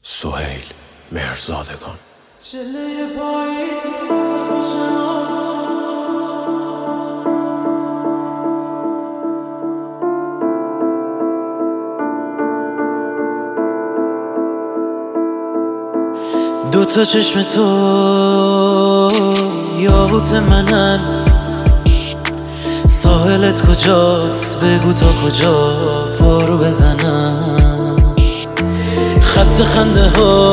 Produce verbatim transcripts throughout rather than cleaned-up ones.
سهیل مهرزادگان. دو تا چشم تو یاقوت منن، ساحلت کجاست بگو تا کجا پارو بزنم. خط خنده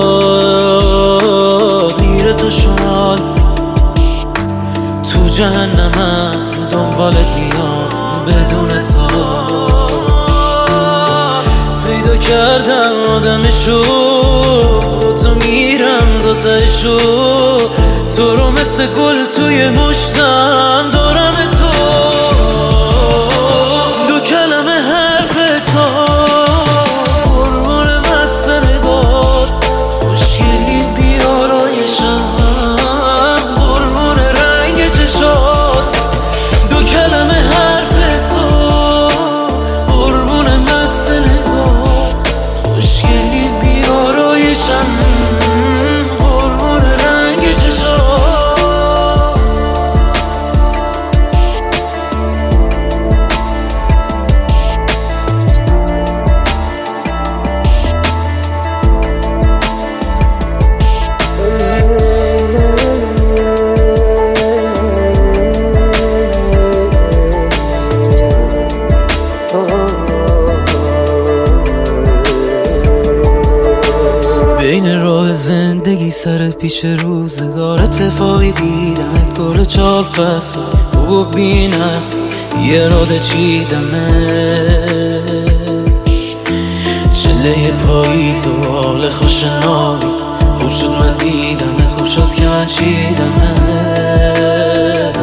ها میره تو شمال، تو جهنمم دنبالت میام بدون سوال. پیدا کردم آدمشو تو میرم دو تایشو، تو رو مثل گل توی مشتم دارم تو. دو کلمه حرف تو قربون مست نگات، خوشگلی بیارایشم قربون رنگ چشات. دو کلمه حرف تو قربون مست نگات، خوشگلی بیارایشم قربون رنگ چشات. بین راه زندگی سر پیش روزگار اتفاقی دیدمت گل چهار فصل و بی نفس یه راده چیدمه. چله پاییز و حال خوش نامی، خوب شد من دیدمت، خوب شد که من چیدمت.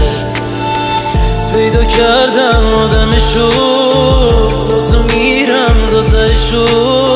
پیدا کردم آدمشو تو میرم دو تایشو،